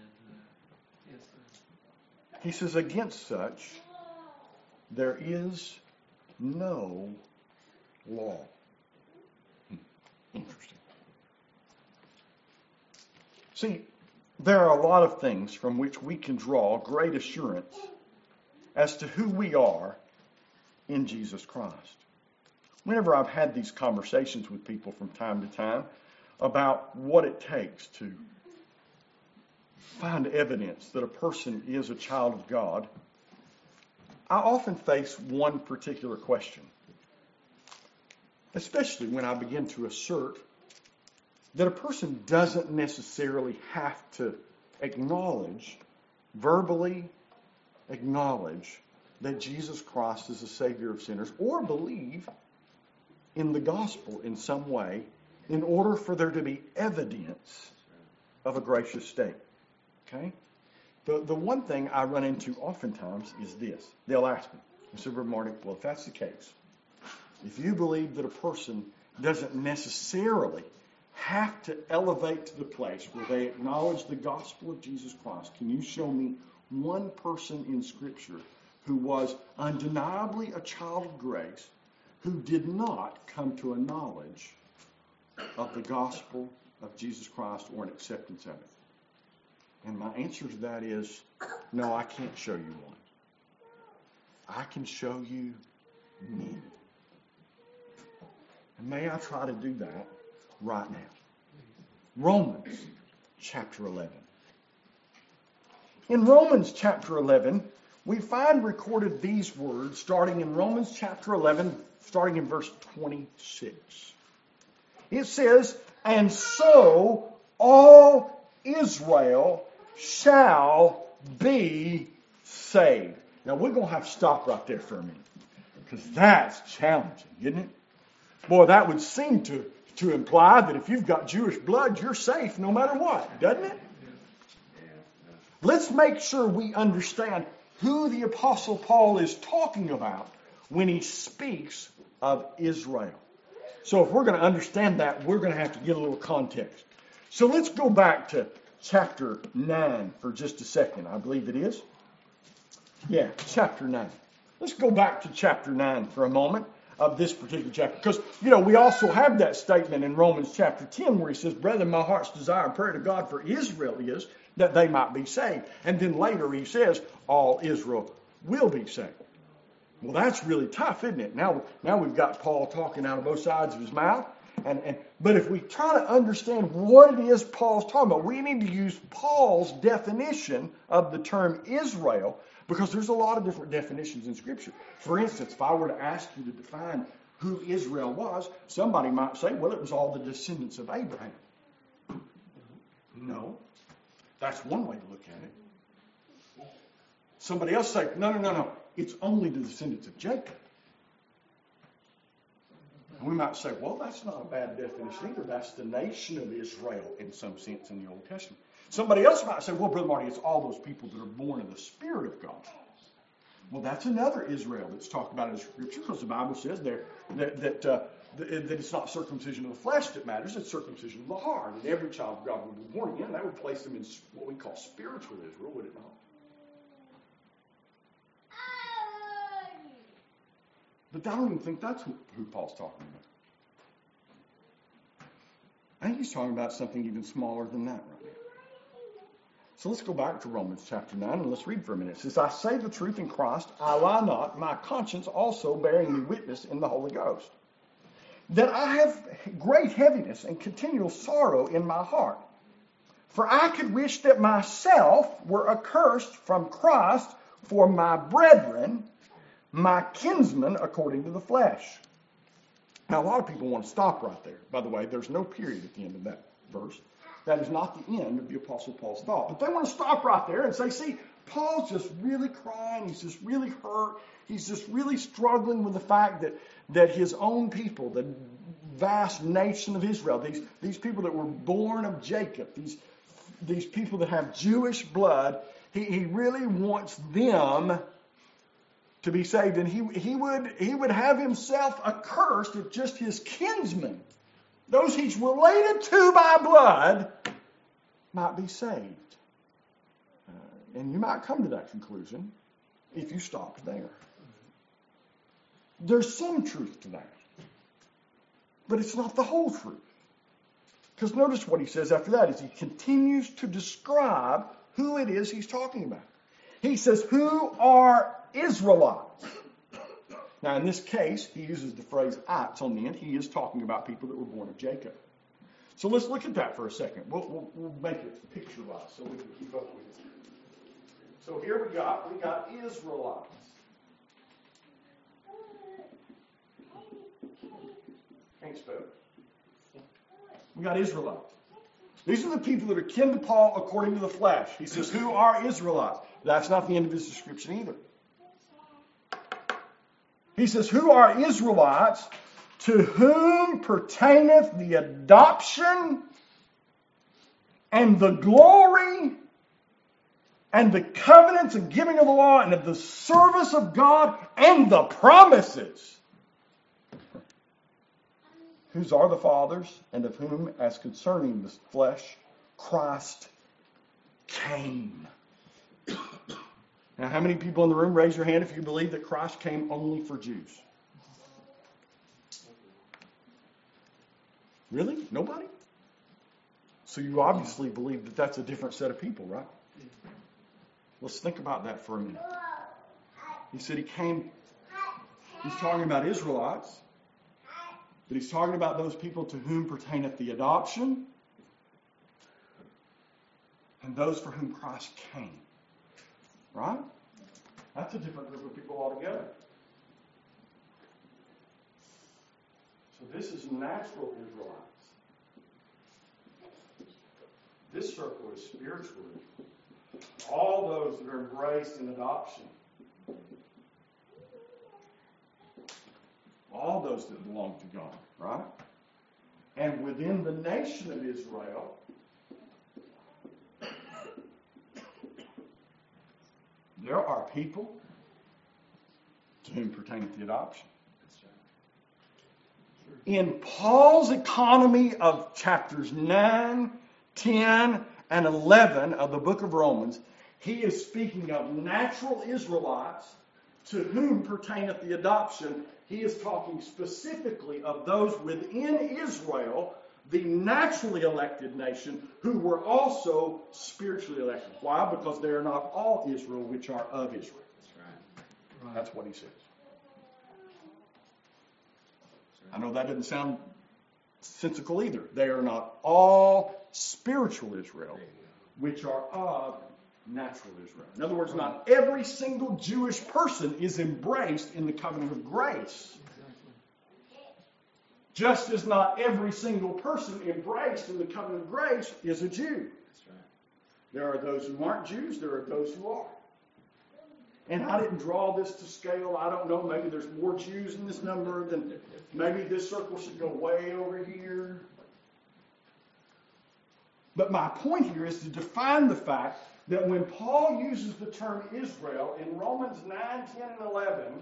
He says, against such, there is no law. Hmm. Interesting. See, there are a lot of things from which we can draw great assurance as to who we are in Jesus Christ. Whenever I've had these conversations with people from time to time about what it takes to find evidence that a person is a child of God, I often face one particular question, especially when I begin to assert that a person doesn't necessarily have to acknowledge, verbally acknowledge, that Jesus Christ is the Savior of sinners, or believe in the gospel in some way in order for there to be evidence of a gracious state. Okay? The the one thing I run into oftentimes is this. They'll ask me, Mister Marty, well, if that's the case, if you believe that a person doesn't necessarily have to elevate to the place where they acknowledge the gospel of Jesus Christ, can you show me one person in Scripture who was undeniably a child of grace, who did not come to a knowledge of the gospel of Jesus Christ or an acceptance of it? And my answer to that is, no, I can't show you one. I can show you many. And may I try to do that right now. Romans chapter eleven. In Romans chapter eleven, we find recorded these words starting in Romans chapter eleven, starting in verse twenty-six. It says, and so all Israel shall be saved. Now we're going to have to stop right there for a minute, because that's challenging, isn't it? Boy, that would seem to, to imply that if you've got Jewish blood, you're safe no matter what, doesn't it? Let's make sure we understand who the Apostle Paul is talking about when he speaks of Israel. So if we're going to understand that, we're going to have to get a little context. So let's go back to chapter nine for just a second. I believe it is. Yeah, chapter nine. Let's go back to chapter nine for a moment of this particular chapter. Because, you know, we also have that statement in Romans chapter ten where he says, brethren, my heart's desire and prayer to God for Israel is that they might be saved. And then later he says, all Israel will be saved. Well, that's really tough, isn't it? Now, now we've got Paul talking out of both sides of his mouth. And, and But if we try to understand what it is Paul's talking about, we need to use Paul's definition of the term Israel, because there's a lot of different definitions in Scripture. For instance, if I were to ask you to define who Israel was, somebody might say, well, it was all the descendants of Abraham. No. That's one way to look at it. Somebody else say, no, no, no, no. It's only the descendants of Jacob. And we might say, well, that's not a bad definition either. That's the nation of Israel in some sense in the Old Testament. Somebody else might say, well, Brother Marty, it's all those people that are born of the Spirit of God. Well, that's another Israel that's talked about in Scripture, because the Bible says there that that, uh, that it's not circumcision of the flesh that matters, it's circumcision of the heart. And every child of God would be born again. That would place them in what we call spiritual Israel, would it not? But I don't even think that's who, who Paul's talking about. I think he's talking about something even smaller than that right now. So let's go back to Romans chapter nine and let's read for a minute. It says, I say the truth in Christ, I lie not, my conscience also bearing me witness in the Holy Ghost, that I have great heaviness and continual sorrow in my heart. For I could wish that myself were accursed from Christ for my brethren, my kinsmen according to the flesh. Now, a lot of people want to stop right there. By the way, there's no period at the end of that verse. That is not the end of the Apostle Paul's thought. But they want to stop right there and say, see, Paul's just really crying. He's just really hurt. He's just really struggling with the fact that, that his own people, the vast nation of Israel, these, these people that were born of Jacob, these, these people that have Jewish blood, he, he really wants them to be saved, and he he would he would have himself accursed if just his kinsmen, those he's related to by blood, might be saved. Uh, and you might come to that conclusion if you stopped there. There's some truth to that, but it's not the whole truth. Because notice what he says after that, is he continues to describe who it is he's talking about. He says, who are Israelites? Now, in this case, he uses the phrase ites on the end. He is talking about people that were born of Jacob. So let's look at that for a second. We'll, we'll, we'll make it picture-wise so we can keep up with it. So here we got, we got Israelites. Thanks, folks. We got Israelites. These are the people that are kin to Paul according to the flesh. He says, who are Israelites? That's not the end of his description either. He says, who are Israelites, to whom pertaineth the adoption and the glory and the covenants and giving of the law and of the service of God and the promises, whose are the fathers, and of whom, as concerning the flesh, Christ came. Now, how many people in the room, raise your hand if you believe that Christ came only for Jews? Really? Nobody? So you obviously believe that that's a different set of people, right? Let's think about that for a minute. He said he came, he's talking about Israelites, but he's talking about those people to whom pertaineth the adoption and those for whom Christ came. Right? That's a different group of people altogether. So this is natural Israelites. This circle is spiritual. All those that are embraced in adoption. All those that belong to God, right? And within the nation of Israel, there are people to whom pertaineth the adoption. In Paul's economy of chapters nine, ten, and eleven of the book of Romans, he is speaking of natural Israelites to whom pertaineth the adoption. He is talking specifically of those within Israel, the naturally elected nation, who were also spiritually elected. Why? Because they are not all Israel which are of Israel.
That's right. Right.
That's what he says. I know that doesn't sound sensical either. They are not all spiritual Israel, which are of natural Israel. In other words, not every single Jewish person is embraced in the covenant of grace. Just as not every single person embraced in the covenant of grace is a Jew.
That's right.
There are those who aren't Jews. There are those who are. And I didn't draw this to scale. I don't know. Maybe there's more Jews in this number than maybe this circle should go way over here. But my point here is to define the fact that when Paul uses the term Israel in Romans nine, ten, and eleven,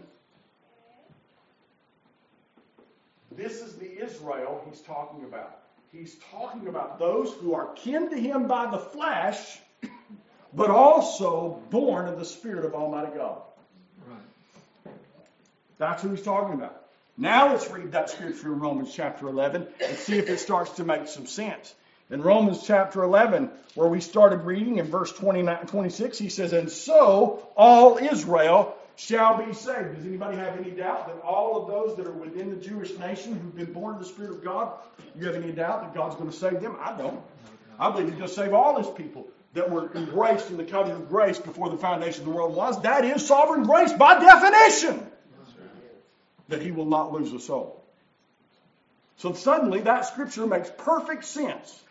this is the Israel he's talking about. He's talking about those who are kin to him by the flesh, but also born of the Spirit of Almighty God.
Right.
That's who he's talking about. Now let's read that scripture in Romans chapter eleven and see if it starts to make some sense. In Romans chapter eleven, where we started reading in verse twenty-nine, twenty-six, he says, and so all Israel shall be saved. Does anybody have any doubt that all of those that are within the Jewish nation who've been born of the Spirit of God, you have any doubt that God's going to save them? I don't. I believe he's going to save all his people that were embraced in the covenant of grace before the foundation of the world was. That is sovereign grace by definition. That he will not lose a soul. So suddenly that scripture makes perfect sense.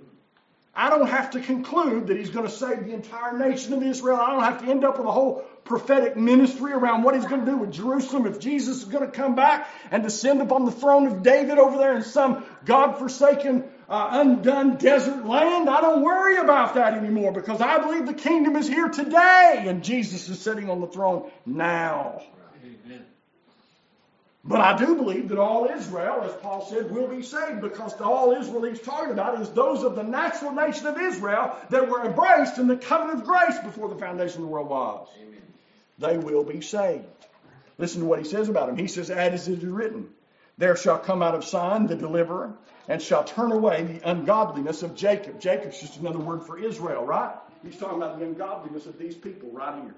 I don't have to conclude that he's going to save the entire nation of Israel. I don't have to end up with a whole prophetic ministry around what he's going to do with Jerusalem if Jesus is going to come back and descend upon the throne of David over there in some God-forsaken, uh, undone desert land. I don't worry about that anymore because I believe the kingdom is here today and Jesus is sitting on the throne now.
Amen.
But I do believe that all Israel, as Paul said, will be saved because the all Israel he's talking about is those of the natural nation of Israel that were embraced in the covenant of grace before the foundation of the world was.
Amen.
They will be saved. Listen to what he says about them. He says, as it is written, there shall come out of Zion the deliverer and shall turn away the ungodliness of Jacob. Jacob's just another word for Israel, right? He's talking about the ungodliness of these people right here.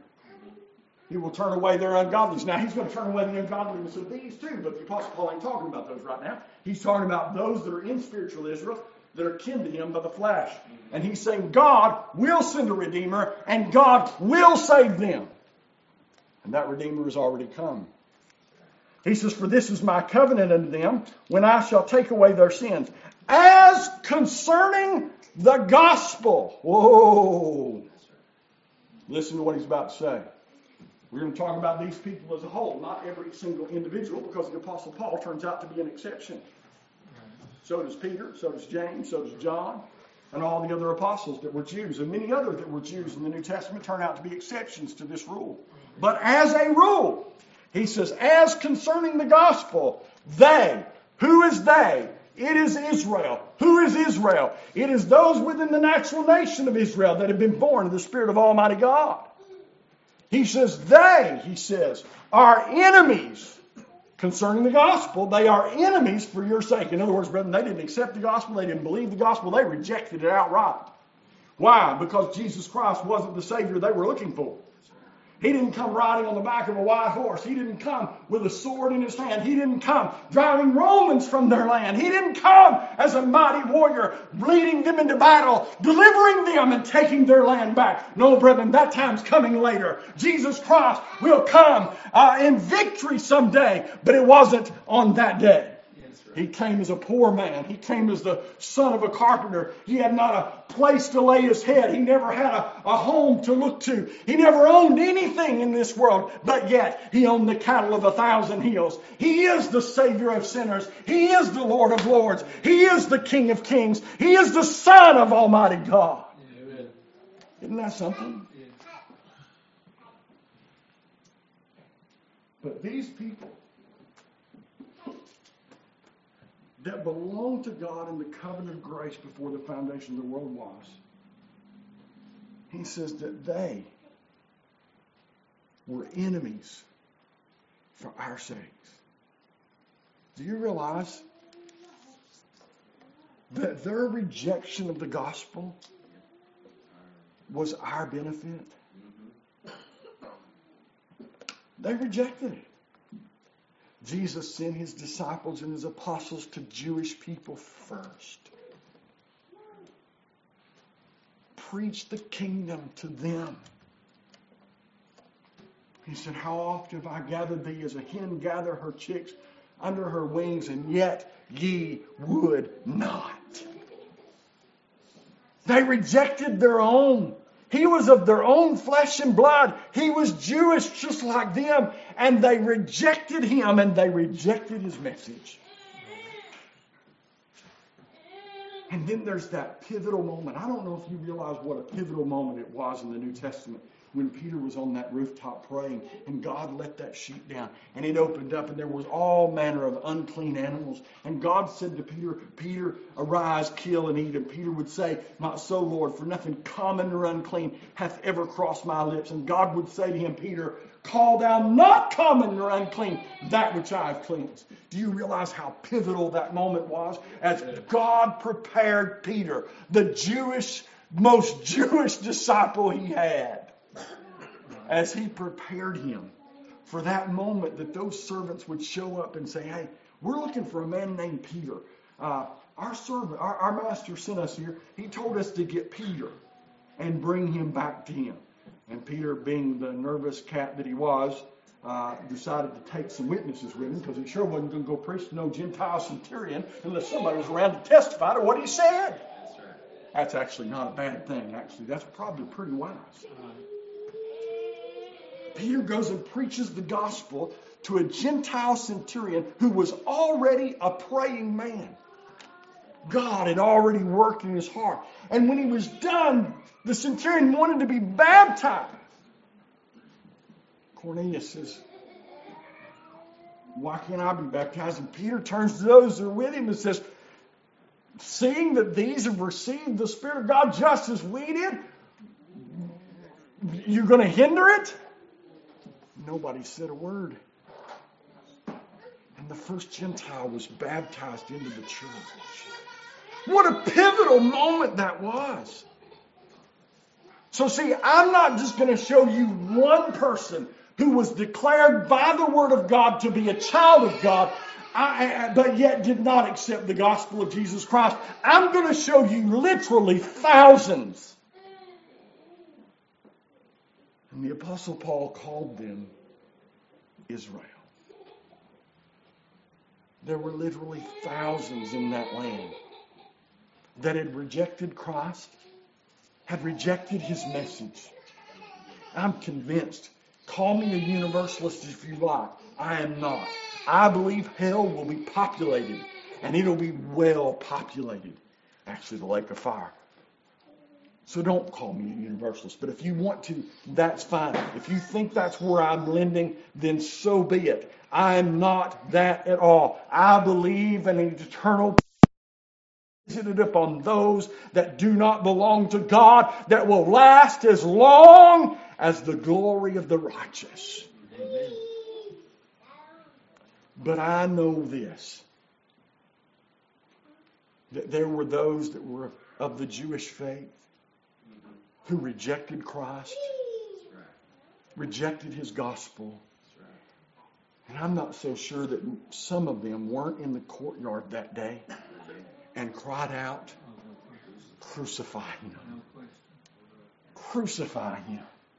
He will turn away their ungodliness. Now, he's going to turn away the ungodliness of these too, but the Apostle Paul ain't talking about those right now. He's talking about those that are in spiritual Israel, that are kin to him by the flesh. And he's saying God will send a Redeemer, and God will save them. And that Redeemer has already come. He says, for this is my covenant unto them, when I shall take away their sins. As concerning the gospel. Whoa. Listen to what he's about to say. We're going to talk about these people as a whole, not every single individual, because the Apostle Paul turns out to be an exception. So does Peter, so does James, so does John, and all the other apostles that were Jews, and many others that were Jews in the New Testament turn out to be exceptions to this rule. But as a rule, he says, as concerning the gospel, they, who is they? It is Israel. Who is Israel? It is those within the natural nation of Israel that have been born of the Spirit of Almighty God. He says, they, he says, are enemies concerning the gospel. They are enemies for your sake. In other words, brethren, they didn't accept the gospel. They didn't believe the gospel. They rejected it outright. Why? Because Jesus Christ wasn't the Savior they were looking for. He didn't come riding on the back of a white horse. He didn't come with a sword in his hand. He didn't come driving Romans from their land. He didn't come as a mighty warrior, leading them into battle, delivering them and taking their land back. No, brethren, that time's coming later. Jesus Christ will come uh, in victory someday, but it wasn't on that day. He came as a poor man. He came as the son of a carpenter. He had not a place to lay his head. He never had a, a home to look to. He never owned anything in this world, but yet he owned the cattle of a thousand hills. He is the Savior of sinners. He is the Lord of lords. He is the King of kings. He is the Son of Almighty God. Amen. Isn't that something? Yeah. But these people that belong to God in the covenant of grace before the foundation of the world was, He says that they were enemies for our sakes. Do you realize that their rejection of the gospel was our benefit? They rejected it. Jesus sent his disciples and his apostles to Jewish people first. Preach the kingdom to them. He said, how often have I gathered thee as a hen gather her chicks under her wings, and yet ye would not. They rejected their own. He was of their own flesh and blood. He was Jewish just like them. And they rejected him, and they rejected his message. And then there's that pivotal moment. I don't know if you realize what a pivotal moment it was in the New Testament when Peter was on that rooftop praying, and God let that sheet down, and it opened up, and there was all manner of unclean animals. And God said to Peter, Peter, arise, kill, and eat. And Peter would say, not so, Lord, for nothing common or unclean hath ever crossed my lips. And God would say to him, Peter, call thou not common or unclean that which I have cleansed. Do you realize how pivotal that moment was? As God prepared Peter, the Jewish, most Jewish disciple he had, as he prepared him for that moment that those servants would show up and say, hey, we're looking for a man named Peter. Uh, our servant, our, our master sent us here. He told us to get Peter and bring him back to him. And Peter, being the nervous cat that he was, uh, decided to take some witnesses with him, because he sure wasn't going to go preach to no Gentile centurion unless somebody was around to testify to what he said.
That's right.
That's actually not a bad thing. Actually, that's probably pretty wise. Peter goes and preaches the gospel to a Gentile centurion who was already a praying man. God had already worked in his heart. And when he was done, the centurion wanted to be baptized. Cornelius says, why can't I be baptized? And Peter turns to those who are with him and says, seeing that these have received the Spirit of God just as we did, you're going to hinder it? Nobody said a word. And the first Gentile was baptized into the church. What a pivotal moment that was. So see, I'm not just going to show you one person who was declared by the Word of God to be a child of God, I, but yet did not accept the gospel of Jesus Christ. I'm going to show you literally thousands. And the Apostle Paul called them Israel. There were literally thousands in that land that had rejected Christ, had rejected his message. I'm convinced. Call me a universalist if you like. I am not. I believe hell will be populated, and it'll be well populated. Actually, the lake of fire. So don't call me a universalist. But if you want to, that's fine. If you think that's where I'm lending, then so be it. I am not that at all. I believe in an eternal visited upon those that do not belong to God, that will last as long as the glory of the righteous.
Amen.
But I know this, that there were those that were of the Jewish faith who rejected Christ,
That's right.
rejected his gospel.
That's right.
And I'm not so sure that some of them weren't in the courtyard that day and cried out, crucify him.
No question.
Crucify him.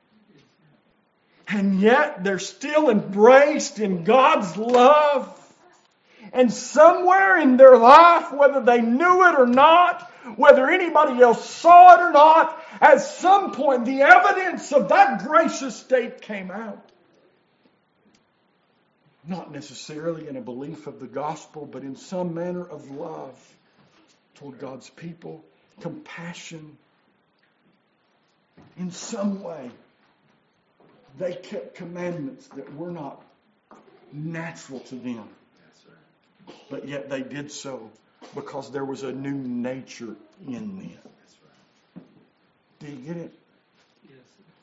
And yet they're still embraced in God's love. And somewhere in their life, whether they knew it or not, whether anybody else saw it or not, at some point the evidence of that gracious state came out. Not necessarily in a belief of the gospel, but in some manner of love toward God's people, compassion. In some way, they kept commandments that were not natural to them.
That's right.
But yet they did so because there was a new nature in them.
That's right.
Do you get it?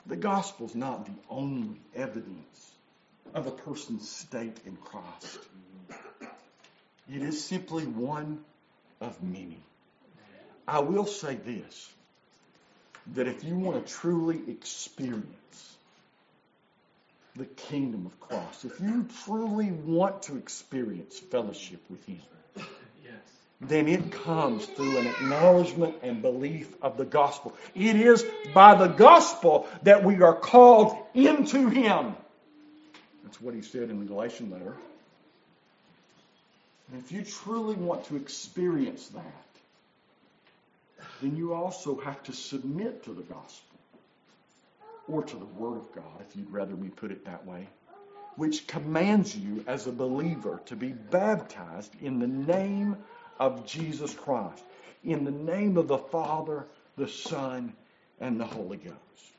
The gospel's not the only evidence of a person's state in Christ. It is simply one of many. I will say this, that if you want to truly experience the kingdom of Christ, if you truly want to experience fellowship with Him, then it comes through an acknowledgement and belief of the gospel. It is by the gospel that we are called into Him. That's what he said in the Galatian letter. And if you truly want to experience that, then you also have to submit to the gospel, or to the Word of God, if you'd rather me put it that way, which commands you as a believer to be baptized in the name of Jesus Christ, in the name of the Father, the Son, and the Holy Ghost.